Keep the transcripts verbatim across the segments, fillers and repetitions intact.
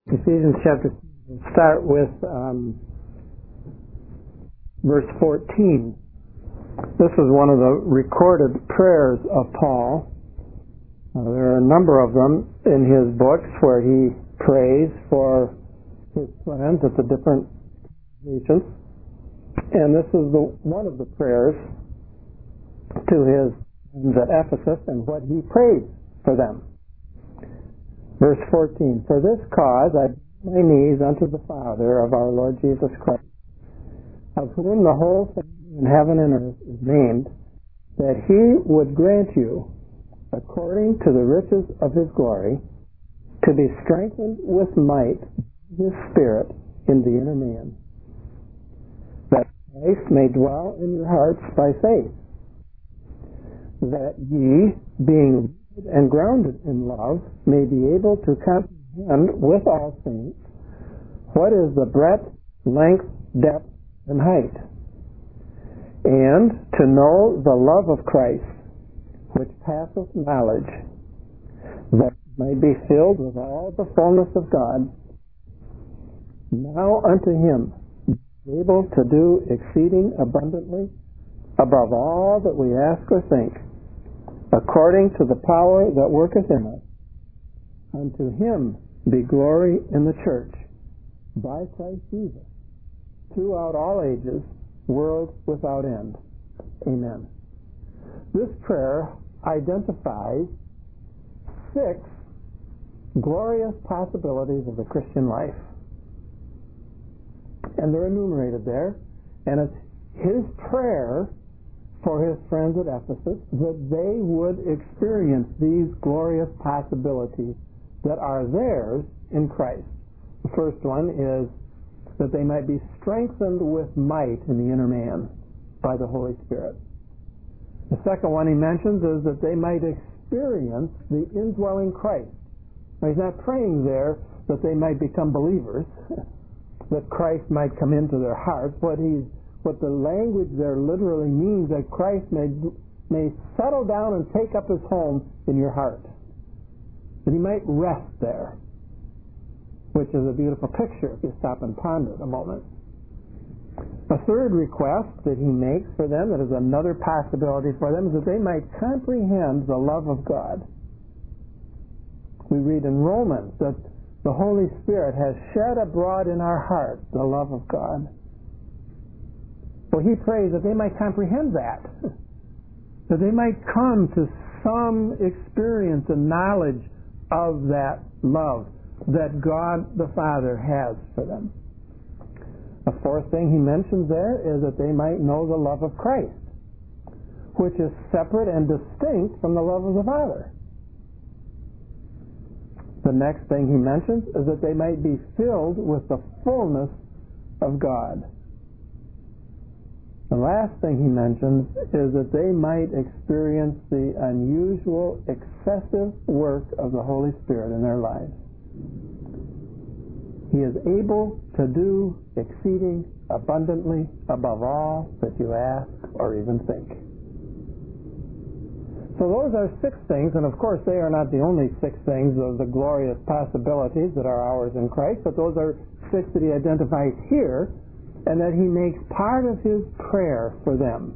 Ephesians chapter, start with um, verse fourteen. This is one of the recorded prayers of Paul. Uh, there are a number of them in his books where he prays for his friends at the different nations. And this is the, one of the prayers to his friends at Ephesus and what he prayed for them. Verse fourteen, for this cause I bow my knees unto the Father of our Lord Jesus Christ, of whom the whole family in heaven and earth is named, that he would grant you, according to the riches of his glory, to be strengthened with might by his Spirit in the inner man, that Christ may dwell in your hearts by faith, that ye, being and grounded in love, may be able to comprehend with all saints what is the breadth, length, depth, and height, and to know the love of Christ, which passeth knowledge, that may be filled with all the fullness of God. Now unto him, able to do exceeding abundantly above all that we ask or think, according to the power that worketh in us. Unto him be glory in the church, by Christ Jesus, throughout all ages, world without end. Amen. This prayer identifies six glorious possibilities of the Christian life. And they're enumerated there. And it's his prayer for his friends at Ephesus, that they would experience these glorious possibilities that are theirs in Christ. The first one is that they might be strengthened with might in the inner man by the Holy Spirit. The second one he mentions is that they might experience the indwelling Christ. Now, he's not praying there that they might become believers, that Christ might come into their hearts. What he's What the language there literally means, that Christ may may settle down and take up his home in your heart. That he might rest there, which is a beautiful picture if you stop and ponder it a moment. A third request that he makes for them, that is another possibility for them, is that they might comprehend the love of God. We read in Romans that the Holy Spirit has shed abroad in our hearts the love of God. Well, he prays that they might comprehend that, that they might come to some experience and knowledge of that love that God the Father has for them. A fourth thing he mentions there is that they might know the love of Christ, which is separate and distinct from the love of the Father. The next thing he mentions is that they might be filled with the fullness of God. The last thing he mentions is that they might experience the unusual, excessive work of the Holy Spirit in their lives. He is able to do exceeding abundantly above all that you ask or even think. So those are six things, and of course they are not the only six things of the glorious possibilities that are ours in Christ, but those are six that he identifies here, and that he makes part of his prayer for them.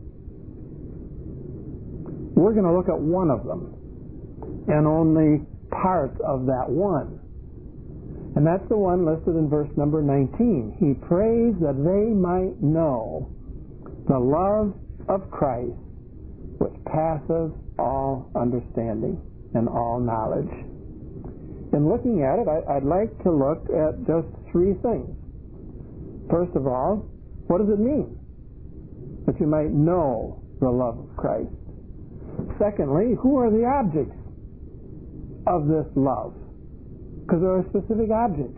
We're going to look at one of them, and only part of that one. And that's the one listed in verse number nineteen. He prays that they might know the love of Christ, which passes all understanding and all knowledge. In looking at it, I, I'd like to look at just three things. First of all, what does it mean that you might know the love of Christ? Secondly, who are the objects of this love? Because there are specific objects.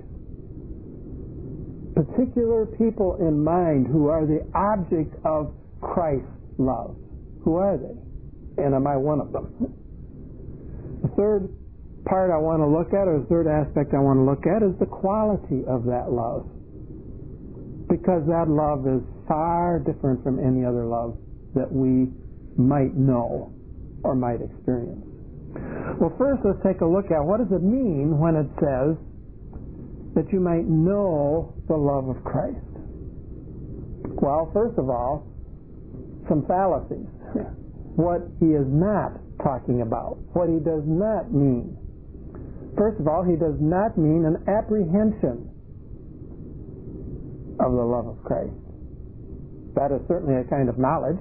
Particular people in mind who are the object of Christ's love. Who are they? And am I one of them? The third part I want to look at, or the third aspect I want to look at, is the quality of that love. Because that love is far different from any other love that we might know or might experience. Well, first let's take a look at what does it mean when it says that you might know the love of Christ. Well, first of all, some fallacies. What he is not talking about, what he does not mean. First of all, he does not mean an apprehension of the love of Christ. That is certainly a kind of knowledge,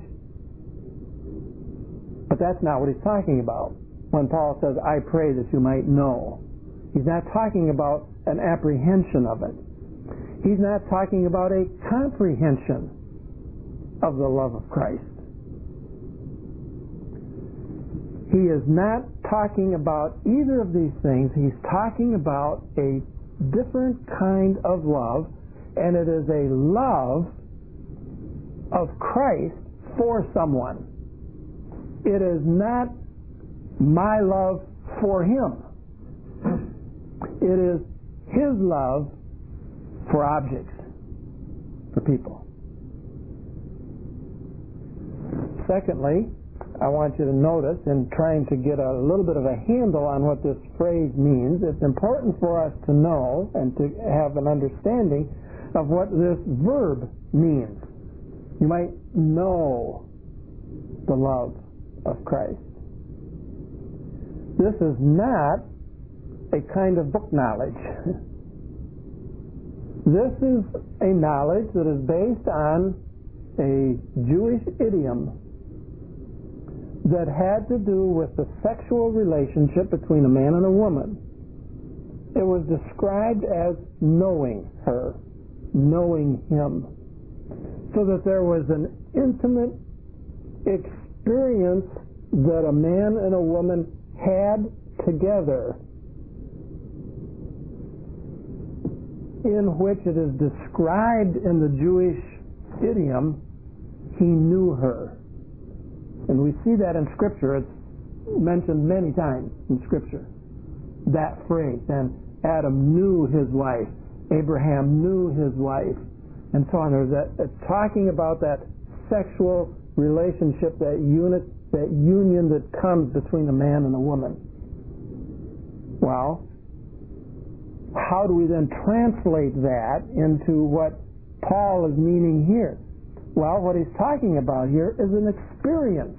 but that's not what he's talking about when Paul says, I pray that you might know. He's not talking about an apprehension of it. He's not talking about a comprehension of the love of Christ. He is not talking about either of these things. He's talking about a different kind of love, and it is a love of Christ for someone. It is not my love for him. It is his love for objects, for people. Secondly, I want you to notice, in trying to get a little bit of a handle on what this phrase means, it's important for us to know and to have an understanding of what this verb means. You might know the love of Christ. This is not a kind of book knowledge. This is a knowledge that is based on a Jewish idiom that had to do with the sexual relationship between a man and a woman. It was described as knowing her, knowing him, so that there was an intimate experience that a man and a woman had together, in which it is described in the Jewish idiom, he knew her. And we see that in Scripture. It's mentioned many times in Scripture, that phrase. And Adam knew his wife. Abraham knew his wife. And so on. There's that, uh, talking about that sexual relationship, that unit, that union that comes between a man and a woman. Well, how do we then translate that into what Paul is meaning here? Well, what he's talking about here is an experience.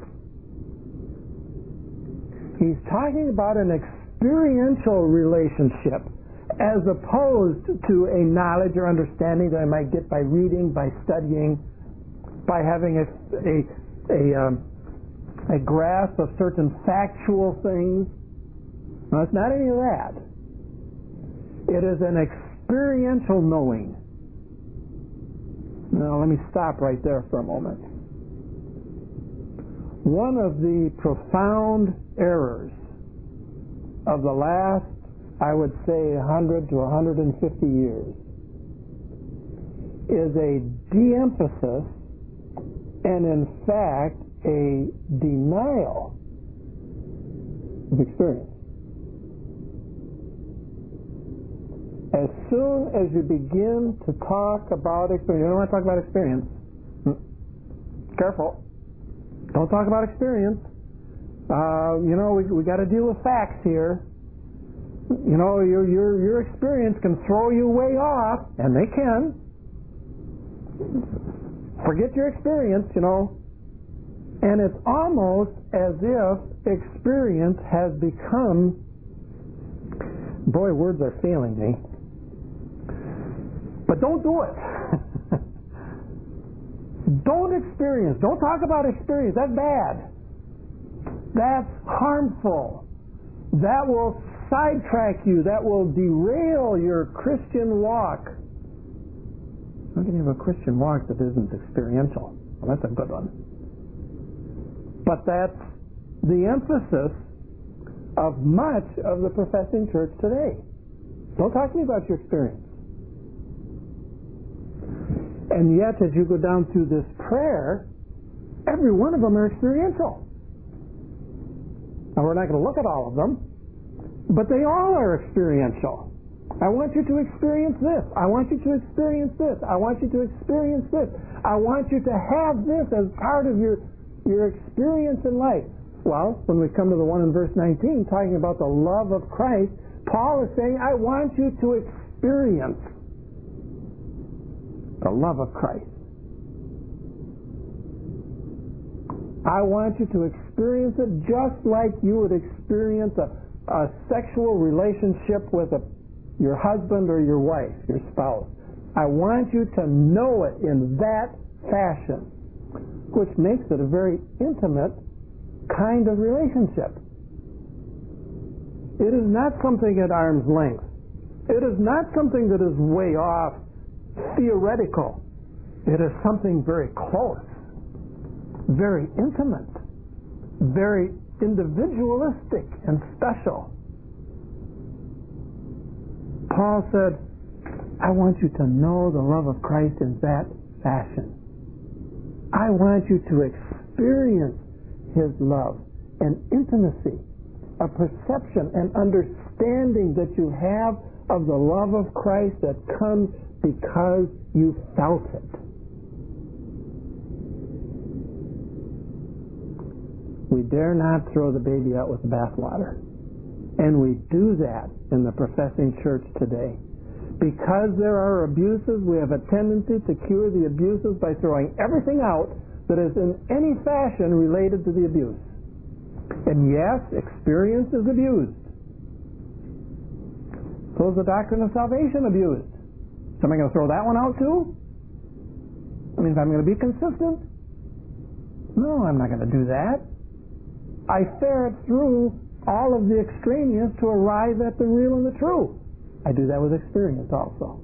He's talking about an experiential relationship as opposed to a knowledge or understanding that I might get by reading, by studying, by having a, a, a, um, a grasp of certain factual things. No, it's not any of that. It is an experiential knowing. Now, let me stop right there for a moment. One of the profound errors of the last, I would say, one hundred to one hundred fifty years is a de-emphasis and, in fact, a denial of experience. As soon as you begin to talk about experience, you don't want to talk about experience. Careful. Don't talk about experience. Uh, you know, we we got to deal with facts here. You know, your your your experience can throw you way off, and they can. Forget your experience, you know. And it's almost as if experience has become, boy, words are failing me. But don't do it. Don't experience. Don't talk about experience. That's bad. That's harmful. That will sidetrack you. That will derail your Christian walk. How can you have a Christian walk that isn't experiential? Well, that's a good one. But that's the emphasis of much of the professing church today. Don't talk to me about your experience. And yet, as you go down through this prayer, every one of them are experiential. Now, we're not going to look at all of them, but they all are experiential. I want you to experience this. I want you to experience this. I want you to experience this. I want you to have this as part of your, your experience in life. Well, when we come to the one in verse nineteen, talking about the love of Christ, Paul is saying, I want you to experience experience the love of Christ. I want you to experience it just like you would experience a, a sexual relationship with a, your husband or your wife, your spouse. I want you to know it in that fashion, which makes it a very intimate kind of relationship. It is not something at arm's length. It is not something that is way off, theoretical. It is something very close, very intimate, very individualistic and special. Paul said, I want you to know the love of Christ in that fashion. I want you to experience His love and intimacy, a perception and understanding that you have of the love of Christ that comes because you felt it. We dare not throw the baby out with the bathwater. And we do that in the professing church today. Because there are abuses, we have a tendency to cure the abuses by throwing everything out that is in any fashion related to the abuse. And yes, experience is abused. So is the doctrine of salvation abused. So am I going to throw that one out too? I mean, if I'm going to be consistent? No, I'm not going to do that. I ferret through all of the extraneous to arrive at the real and the true. I do that with experience also.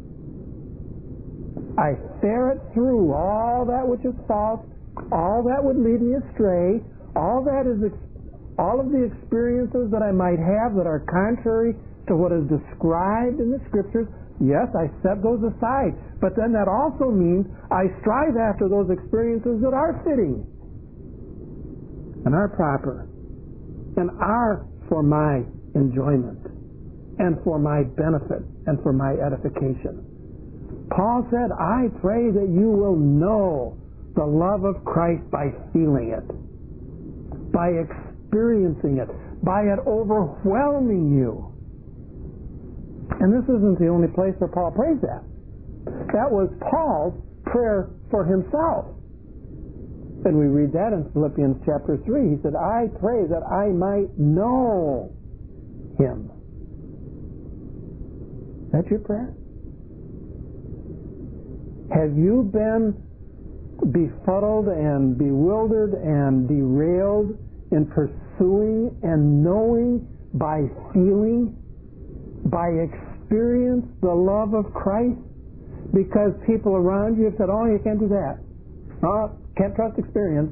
I ferret through all that which is false, all that would lead me astray, all that is, ex- all of the experiences that I might have that are contrary to what is described in the Scriptures. Yes, I set those aside, but then that also means I strive after those experiences that are fitting and are proper and are for my enjoyment and for my benefit and for my edification. Paul said, I pray that you will know the love of Christ by feeling it, by experiencing it, by it overwhelming you. And this isn't the only place where Paul prays that. That was Paul's prayer for himself. And we read that in Philippians chapter three. He said, I pray that I might know Him. That's your prayer? Have you been befuddled and bewildered and derailed in pursuing and knowing by feeling, by experience, the love of Christ? Because people around you have said, oh, you can't do that. Oh, can't trust experience.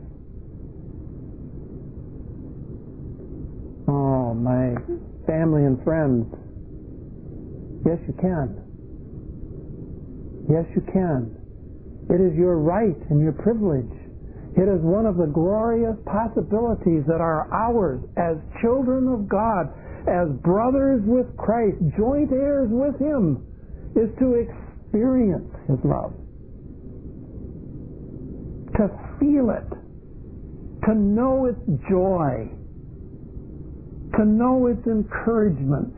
Oh, my family and friends. Yes, you can. Yes, you can. It is your right and your privilege. It is one of the glorious possibilities that are ours as children of God, as brothers with Christ, joint heirs with Him, is to experience His love. To feel it, to know its joy, to know its encouragement.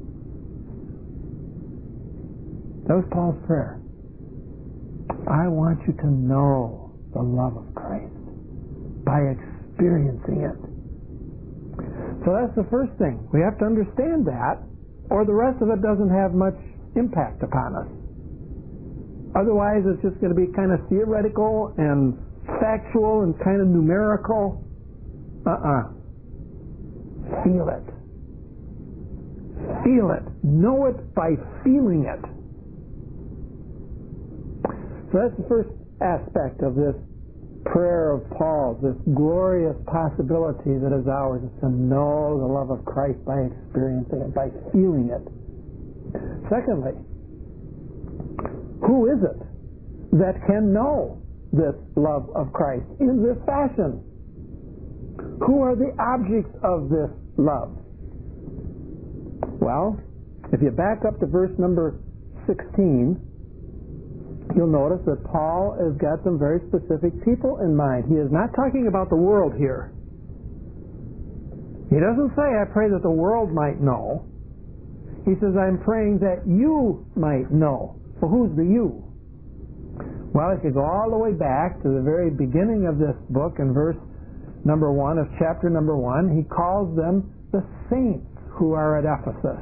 That was Paul's prayer. I want you to know the love of Christ by experiencing it. So that's the first thing. We have to understand that, or the rest of it doesn't have much impact upon us. Otherwise, it's just going to be kind of theoretical and factual and kind of numerical. Uh-uh. Feel it. Feel it. Know it by feeling it. So that's the first aspect of this prayer of Paul's, this glorious possibility that is ours, is to know the love of Christ by experiencing it, by feeling it. Secondly, who is it that can know this love of Christ in this fashion? Who are the objects of this love? Well, if you back up to verse number sixteen, you'll notice that Paul has got some very specific people in mind. He is not talking about the world here. He doesn't say, I pray that the world might know. He says, I'm praying that you might know. Well, who's the you? Well, if you go all the way back to the very beginning of this book in verse number one of chapter number one, he calls them the saints who are at Ephesus.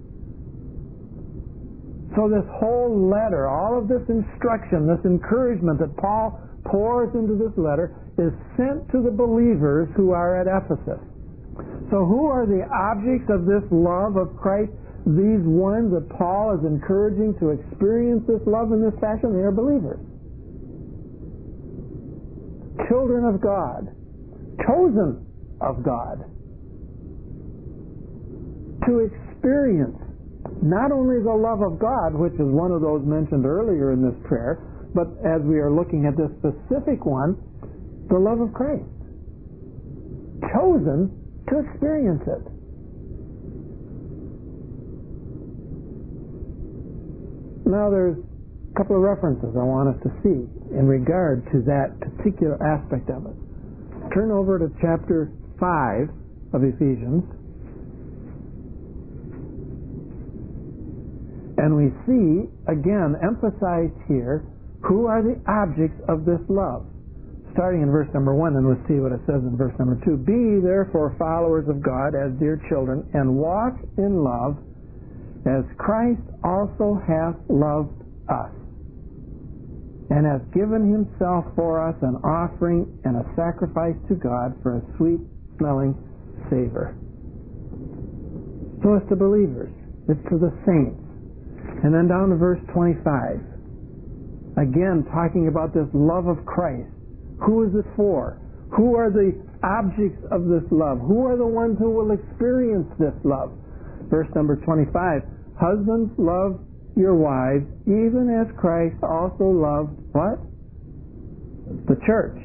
So this whole letter, all of this instruction, this encouragement that Paul pours into this letter is sent to the believers who are at Ephesus. So who are the objects of this love of Christ? These ones that Paul is encouraging to experience this love in this fashion, they are believers. Children of God. Chosen of God. To experience not only the love of God, which is one of those mentioned earlier in this prayer, but as we are looking at this specific one, the love of Christ. Chosen to experience it. Now there's a couple of references I want us to see in regard to that particular aspect of it. Turn over to chapter five of Ephesians. And we see, again, emphasized here, who are the objects of this love. Starting in verse number one, and we'll see what it says in verse number two. Be therefore followers of God as dear children, and walk in love, as Christ also hath loved us, and hath given himself for us an offering and a sacrifice to God for a sweet-smelling savor. So it's to believers. It's to the saints. And then down to verse twenty-five. Again, talking about this love of Christ. Who is it for? Who are the objects of this love? Who are the ones who will experience this love? Verse number twenty-five. Husbands, love your wives, even as Christ also loved what? The church.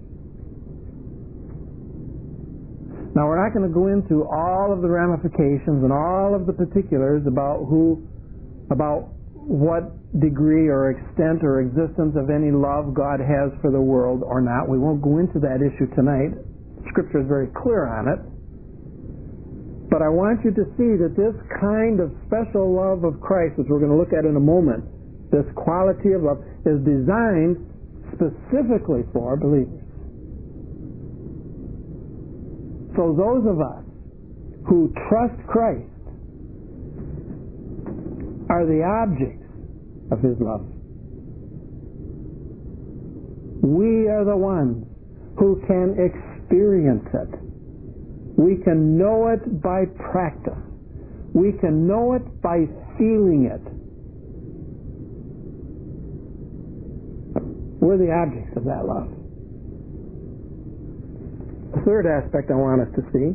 Now, we're not going to go into all of the ramifications and all of the particulars about who about what degree or extent or existence of any love God has for the world or not. We won't go into that issue tonight. Scripture is very clear on it. But I want you to see that this kind of special love of Christ, which we're going to look at in a moment, this quality of love, is designed specifically for believers. So those of us who trust Christ are the objects of his love. We are the ones who can experience it. We can know it by practice. We can know it by feeling it. We're the objects of that love. The third aspect I want us to see,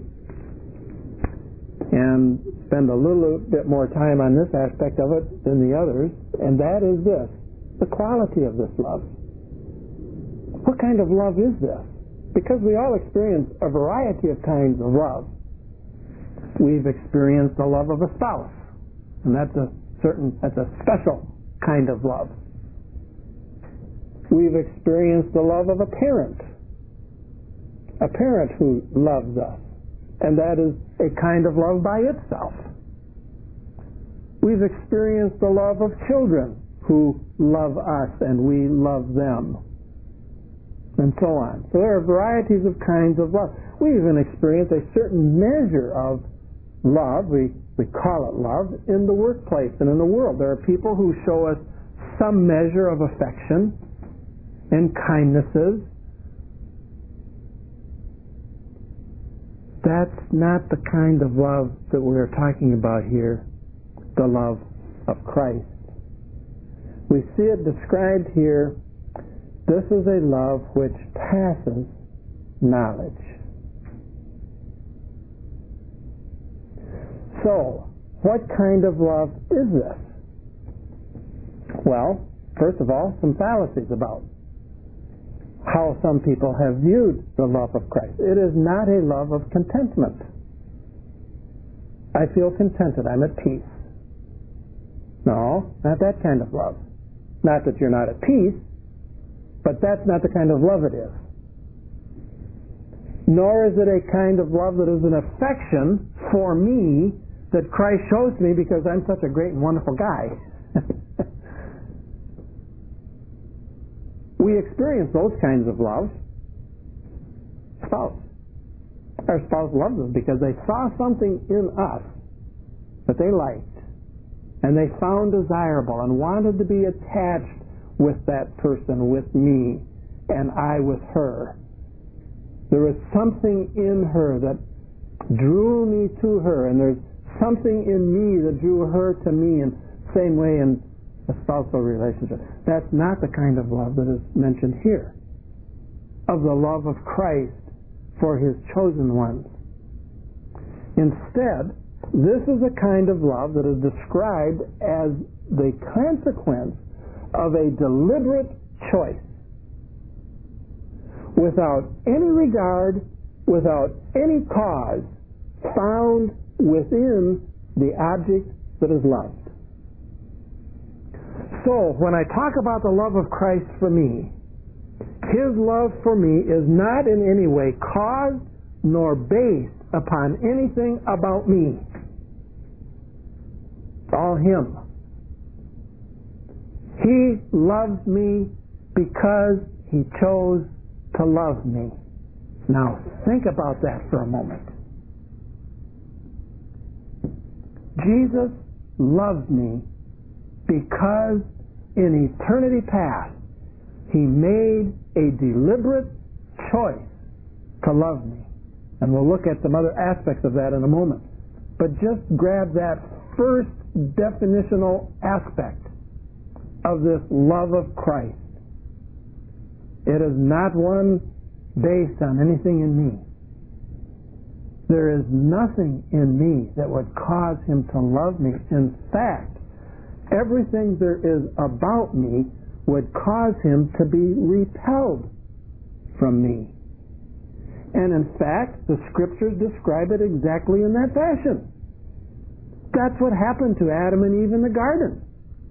and spend a little bit more time on this aspect of it than the others, and that is this, the quality of this love. What kind of love is this? Because we all experience a variety of kinds of love. We've experienced the love of a spouse, and that's a certain, that's a special kind of love. We've experienced the love of a parent, a parent who loves us. And that is a kind of love by itself. We've experienced the love of children who love us and we love them. And so on. So there are varieties of kinds of love. We even experience a certain measure of love, we, we call it love, in the workplace and in the world. There are people who show us some measure of affection and kindnesses. That's not the kind of love that we're talking about here, the love of Christ. We see it described here, this is a love which passes knowledge. So, what kind of love is this? Well, first of all, some fallacies about how some people have viewed the love of Christ. It is not a love of contentment. I feel contented. I'm at peace. No, not that kind of love. Not that you're not at peace, but that's not the kind of love it is. Nor is it a kind of love that is an affection for me that Christ shows to me because I'm such a great and wonderful guy. We experience those kinds of love. Spouse. Our spouse loves us because they saw something in us that they liked, and they found desirable and wanted to be attached with that person, with me, and I with her. There was something in her that drew me to her, and there's something in me that drew her to me, and same way in a spousal relationship. That's not the kind of love that is mentioned here, of the love of Christ for his chosen ones. Instead, this is a kind of love that is described as the consequence of a deliberate choice, without any regard, without any cause, found within the object that is loved. So, when I talk about the love of Christ for me, his love for me is not in any way caused nor based upon anything about me. It's all him. He loves me because he chose to love me. Now, think about that for a moment. Jesus loves me because in eternity past, he made a deliberate choice to love me. And we'll look at some other aspects of that in a moment. But just grab that first definitional aspect of this love of Christ. It is not one based on anything in me. There is nothing in me that would cause him to love me. In fact, everything there is about me would cause him to be repelled from me. And in fact, the scriptures describe it exactly in that fashion. That's what happened to Adam and Eve in the garden.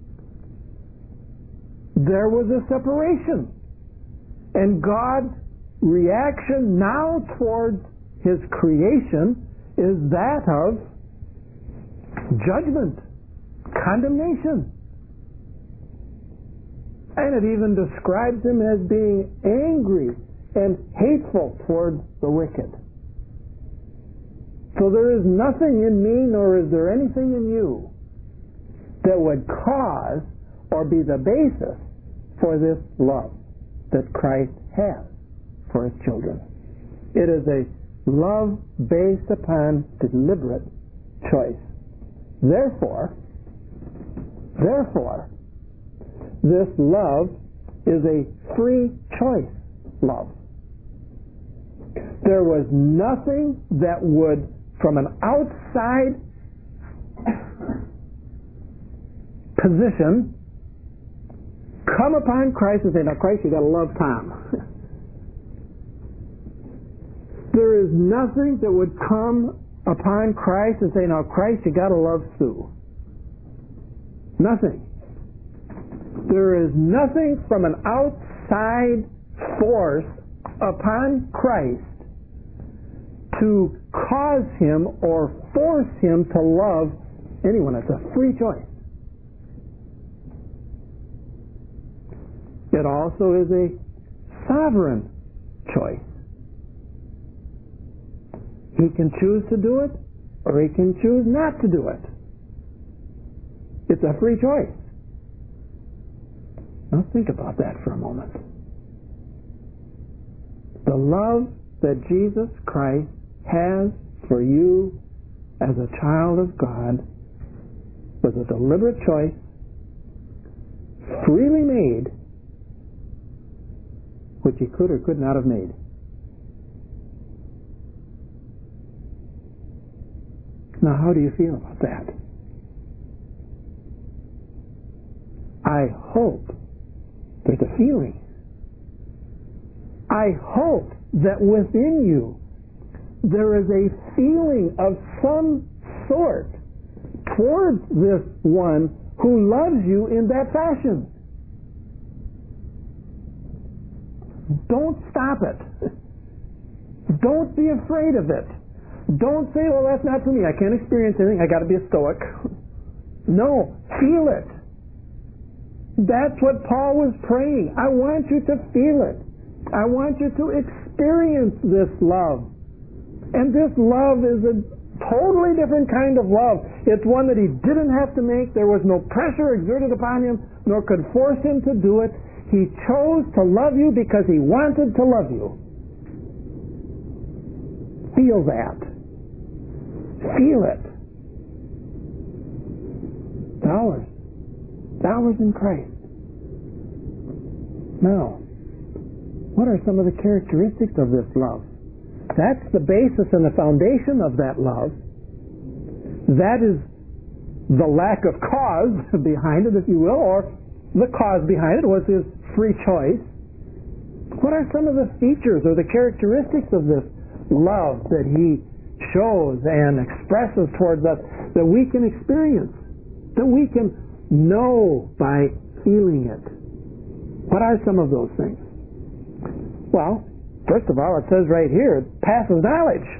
There was a separation. And God's reaction now towards his creation is that of judgment, condemnation. And it even describes him as being angry and hateful towards the wicked. So there is nothing in me, nor is there anything in you, that would cause or be the basis for this love that Christ has for his children. It is a love based upon deliberate choice. Therefore, therefore, this love is a free choice love. There was nothing that would, from an outside position, come upon Christ and say, now Christ, you got to love Tom. There is nothing that would come upon Christ and say, now Christ, you got to love Sue. Nothing. There is nothing from an outside force upon Christ to cause him or force him to love anyone. It's a free choice. It also is a sovereign choice. He can choose to do it, or he can choose not to do it. It's a free choice. Now think about that for a moment. The love that Jesus Christ has for you as a child of God was a deliberate choice, freely made, which he could or could not have made. Now, how do you feel about that? I hope there's a feeling. I hope that within you there is a feeling of some sort towards this one who loves you in that fashion. Don't stop it. Don't be afraid of it. Don't say, well, that's not for me. I can't experience anything. I got to be a stoic. No, feel it. That's what Paul was praying. I want you to feel it. I want you to experience this love. And this love is a totally different kind of love. It's one that he didn't have to make. There was no pressure exerted upon him, nor could force him to do it. He chose to love you because he wanted to love you. Feel that. Feel it. Dollars. Dollars in Christ. Now, what are some of the characteristics of this love? That's the basis and the foundation of that love. That is the lack of cause behind it, if you will, or the cause behind it was his free choice. What are some of the features or the characteristics of this love that he shows and expresses towards us that we can experience, that we can know by feeling it? What are some of those things? Well, first of all, it says right here, it passes knowledge.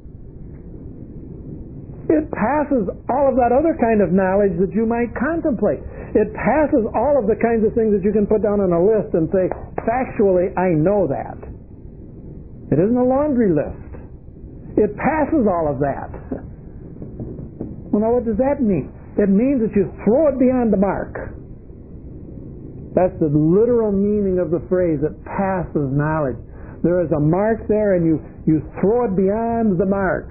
It passes all of that other kind of knowledge that you might contemplate. It passes all of the kinds of things that you can put down on a list and say, factually, I know that. It isn't a laundry list. It passes all of that. Well, now what does that mean? It means that you throw it beyond the mark. That's the literal meaning of the phrase, it passes knowledge. There is a mark there and you, you throw it beyond the mark.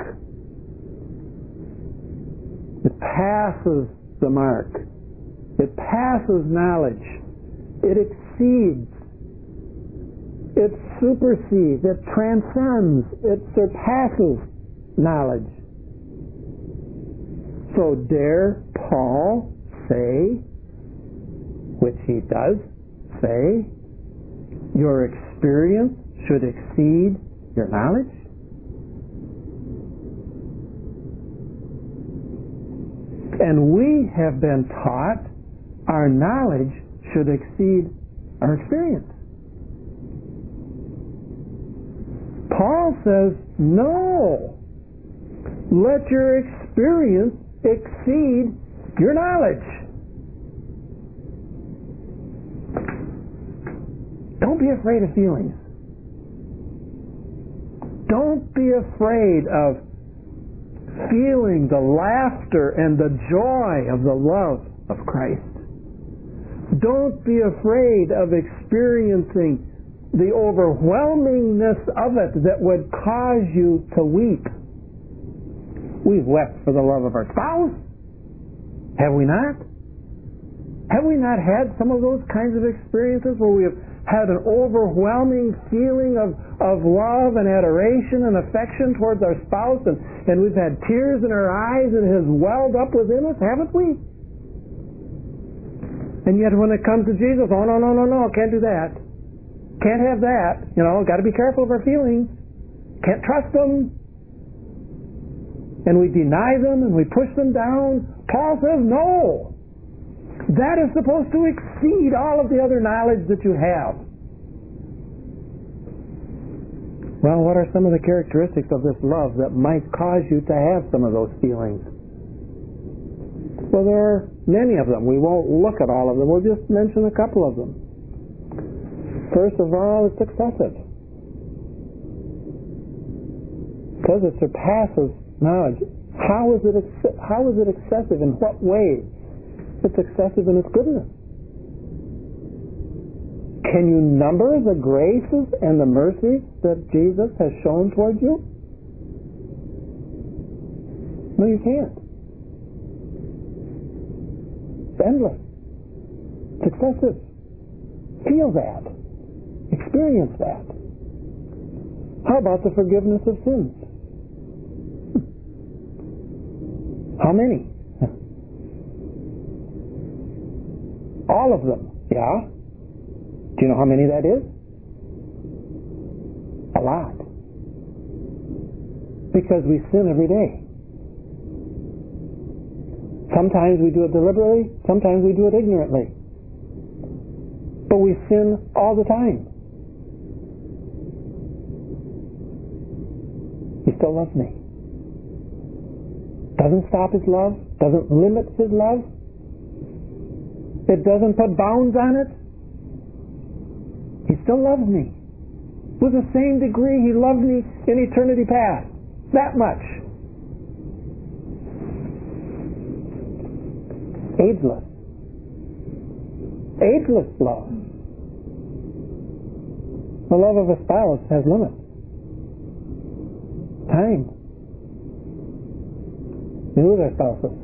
It passes the mark. It passes knowledge. It exceeds. It supersedes. It transcends. It surpasses knowledge. So dare Paul say, which he does say, your experience should exceed your knowledge? And we have been taught our knowledge should exceed our experience. Paul says, no. Let your experience exceed your knowledge. Don't be afraid of feelings. Don't be afraid of feeling the laughter and the joy of the love of Christ. Don't be afraid of experiencing the overwhelmingness of it that would cause you to weep. We've wept for the love of our spouse. Have we not? Have we not had some of those kinds of experiences where we have had an overwhelming feeling of, of love and adoration and affection towards our spouse, and, and we've had tears in our eyes and it has welled up within us, haven't we? And yet when it comes to Jesus, oh no, no, no, no, can't do that. Can't have that. You know, got to be careful of our feelings. Can't trust them. And we deny them and we push them down. Paul says no. That is supposed to exceed all of the other knowledge that you have. Well, what are some of the characteristics of this love that might cause you to have some of those feelings? Well, there are many of them. We won't look at all of them. We'll just mention a couple of them. First of all, it's excessive. Because it surpasses knowledge. How is it, ex- how is it excessive? In what way? It's excessive in its goodness. Can you number the graces and the mercies that Jesus has shown towards you? No, you can't. It's endless. It's excessive. Feel that. Experience that. How about the forgiveness of sins? How many? All of them. Yeah? Do you know how many that is? A lot. Because we sin every day. Sometimes we do it deliberately, sometimes we do it ignorantly. But we sin all the time. He still loves me. doesn't stop his love, doesn't limit his love. It doesn't put bounds on it. He still loves me. With the same degree he loved me in eternity past. That much. Ageless. Ageless love. The love of a spouse has limits. Time. We lose our spouses.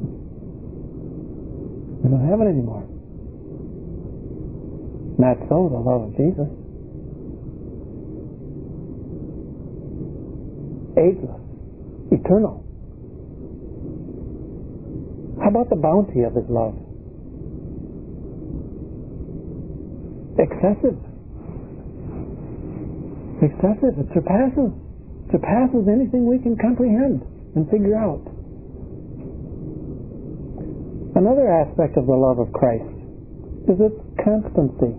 We don't have it anymore. Not so the love of Jesus. Ageless. Eternal. How about the bounty of his love? Excessive. Excessive. It surpasses. Surpasses anything we can comprehend and figure out. Another aspect of the love of Christ is its constancy.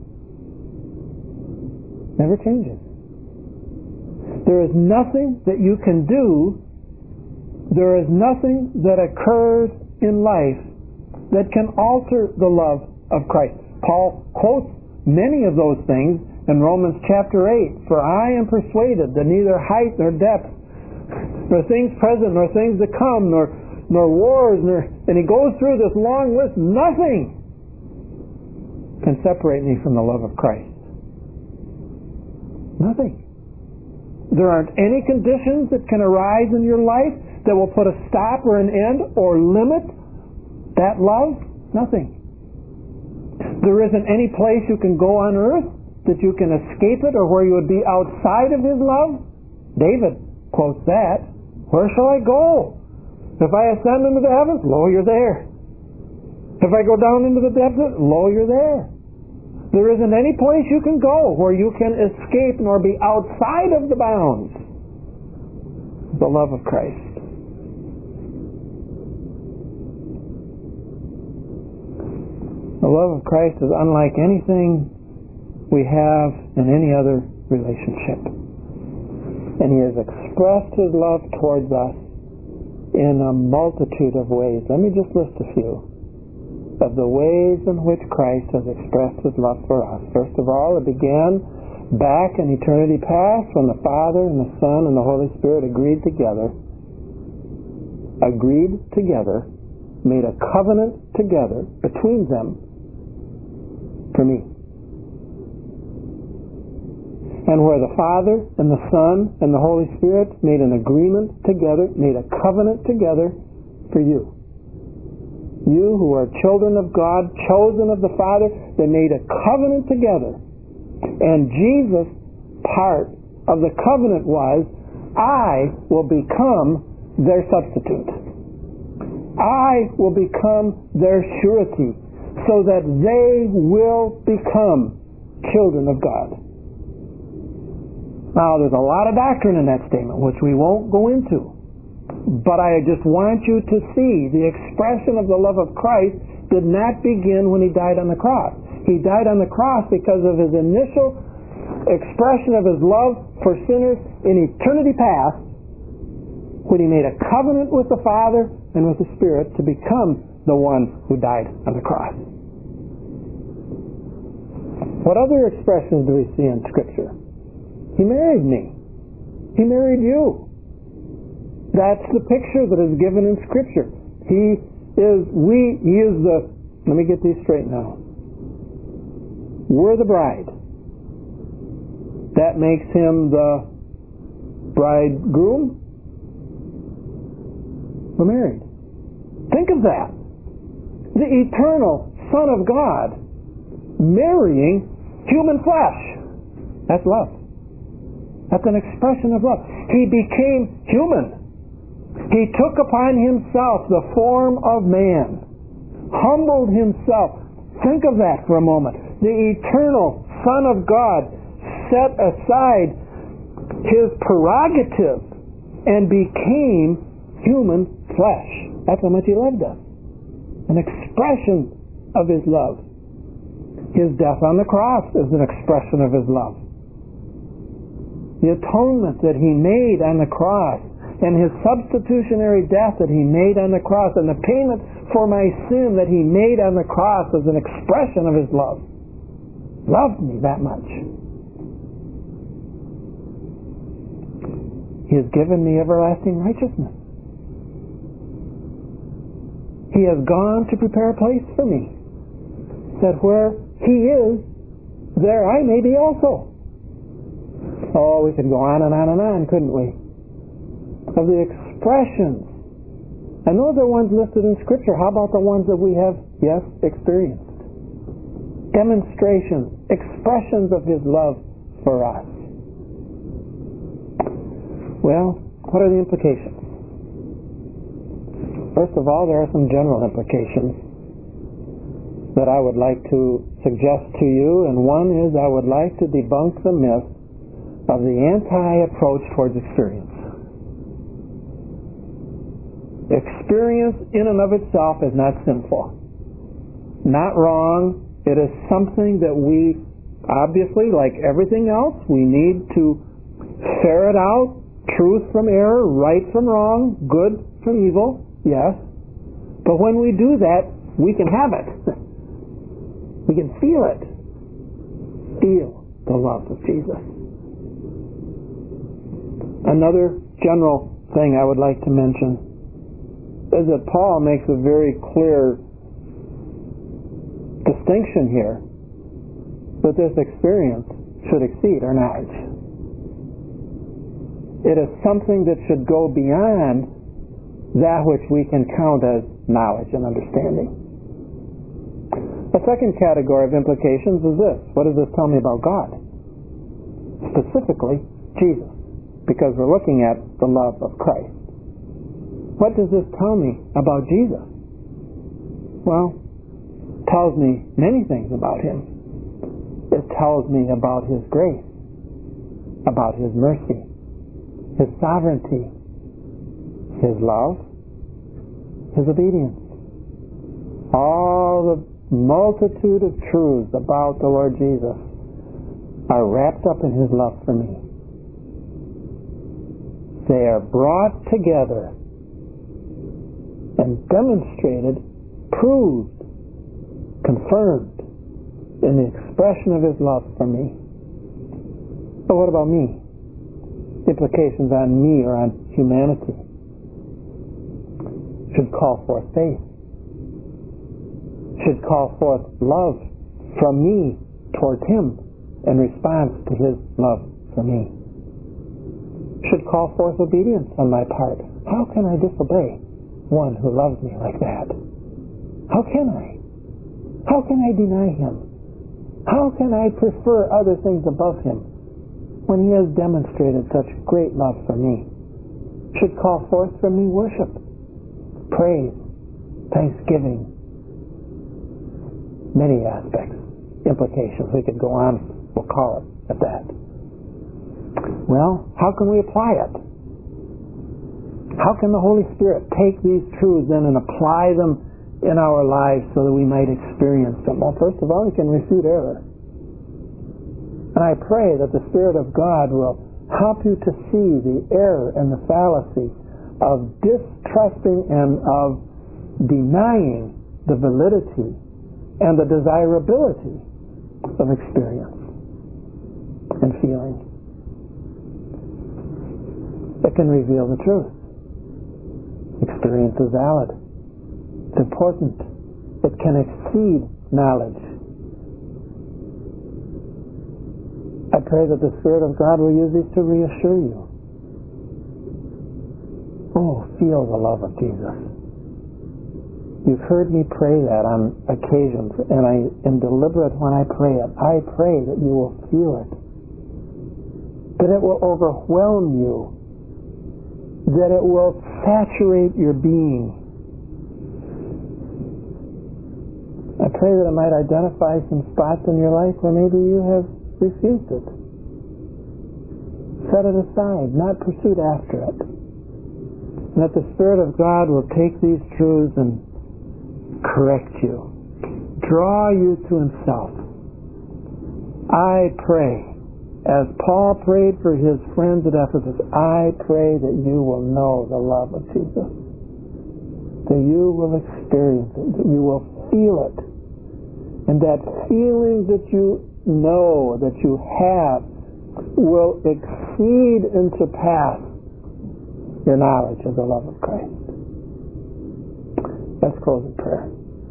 Never changes. There is nothing that you can do, there is nothing that occurs in life that can alter the love of Christ. Paul quotes many of those things in Romans chapter eight. For I am persuaded that neither height nor depth, nor things present, nor things to come, nor nor wars, nor, and he goes through this long list. Nothing can separate me from the love of Christ. Nothing. There aren't any conditions that can arise in your life that will put a stop or an end or limit that love. Nothing. There isn't any place you can go on earth that you can escape it or where you would be outside of his love. David quotes that. Where shall I go? If I ascend into the heavens, lo, you're there. If I go down into the depths, lo, you're there. There isn't any place you can go where you can escape nor be outside of the bounds of the love of Christ. The love of Christ is unlike anything we have in any other relationship. And he has expressed his love towards us in a multitude of ways. Let me just list a few of the ways in which Christ has expressed his love for us. First of all, it began back in eternity past when the Father and the Son and the Holy Spirit agreed together, agreed together, made a covenant together between them for me. And where the Father and the Son and the Holy Spirit made an agreement together, made a covenant together for you. You who are children of God, chosen of the Father, they made a covenant together. And Jesus' part of the covenant was, I will become their substitute. I will become their surety, so that they will become children of God. Now, there's a lot of doctrine in that statement, which we won't go into. But I just want you to see the expression of the love of Christ did not begin when he died on the cross. He died on the cross because of his initial expression of his love for sinners in eternity past, when he made a covenant with the Father and with the Spirit to become the one who died on the cross. What other expressions do we see in Scripture? He married me. He married you. That's the picture that is given in Scripture. He is, we, he is the, let me get these straight now. We're the bride. That makes him the bridegroom. We're married. Think of that. The eternal Son of God marrying human flesh. That's love. That's an expression of love. He became human. He took upon himself the form of man. Humbled himself. Think of that for a moment. The eternal Son of God set aside his prerogative and became human flesh. That's how much he loved us. An expression of his love. His death on the cross is an expression of his love. The atonement that he made on the cross and His substitutionary death that He made on the cross, and the payment for my sin that He made on the cross is an expression of His love. Loved me that much. He has given me everlasting righteousness. He has gone to prepare a place for me, that where He is, there I may be also. Oh, we could go on and on and on, couldn't we? Of the expressions. And those are ones listed in Scripture. How about the ones that we have, yes, experienced? Demonstrations, expressions of His love for us. Well, what are the implications? First of all, there are some general implications that I would like to suggest to you, and one is I would like to debunk the myth of the anti-approach towards experience. Experience in and of itself is not sinful, not wrong. It is something that we, obviously, like everything else, we need to ferret out truth from error, right from wrong, good from evil, yes. But when we do that, we can have it. We can feel it. Feel the love of Jesus. Another general thing I would like to mention is that Paul makes a very clear distinction here that this experience should exceed our knowledge. It is something that should go beyond that which we can count as knowledge and understanding. A second category of implications is this. What does this tell me about God? Specifically, Jesus, because we're looking at the love of Christ. What does this tell me about Jesus? Well, it tells me many things about Him. It tells me about His grace, about His mercy, His sovereignty, His love, His obedience. All the multitude of truths about the Lord Jesus are wrapped up in His love for me. They are brought together and demonstrated, proved, confirmed in the expression of His love for me. But what about me? Implications on me or on humanity should call forth faith, should call forth love from me towards Him in response to His love for me, should call forth obedience on my part. How can I disobey one who loves me like that? How can I? How can I deny Him? How can I prefer other things above Him when He has demonstrated such great love for me? Should call forth from me worship, praise, thanksgiving, many aspects, implications. We could go on, we'll call it at that. Well, how can we apply it? How can the Holy Spirit take these truths then and apply them in our lives so that we might experience them? Well, first of all, He can refute error. And I pray that the Spirit of God will help you to see the error and the fallacy of distrusting and of denying the validity and the desirability of experience and feeling. It can reveal the truth. Experience is valid. It's important. It can exceed knowledge. I pray that the Spirit of God will use these to reassure you. Oh, feel the love of Jesus. You've heard me pray that on occasions, and I am deliberate when I pray it. I pray that you will feel it, that it will overwhelm you, that it will saturate your being. I pray that it might identify some spots in your life where maybe you have refused it. Set it aside, not pursued after it. And that the Spirit of God will take these truths and correct you, draw you to Himself. I pray as Paul prayed for his friends at Ephesus, I pray that you will know the love of Jesus, that you will experience it, that you will feel it, and that feeling that you know, that you have, will exceed and surpass your knowledge of the love of Christ. Let's close in prayer.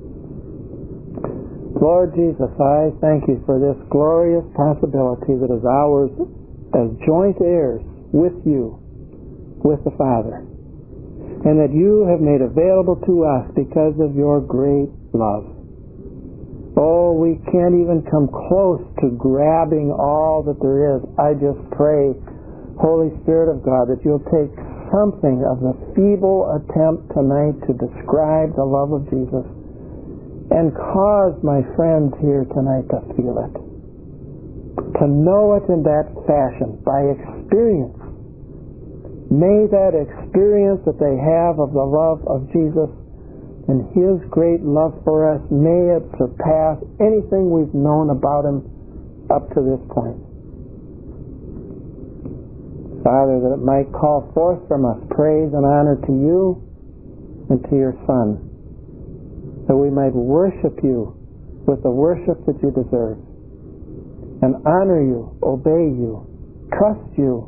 Lord Jesus, I thank you for this glorious possibility that is ours as joint heirs with you, with the Father, and that you have made available to us because of your great love. Oh, we can't even come close to grabbing all that there is. I just pray, Holy Spirit of God, that you'll take something of the feeble attempt tonight to describe the love of Jesus and cause my friends here tonight to feel it, to know it in that fashion, by experience. May that experience that they have of the love of Jesus and His great love for us, may it surpass anything we've known about Him up to this point. Father, that it might call forth from us praise and honor to you and to your Son, that we might worship you with the worship that you deserve, and honor you, obey you, trust you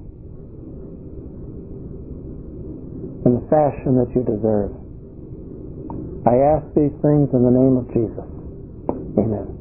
in the fashion that you deserve. I ask these things in the name of Jesus. Amen.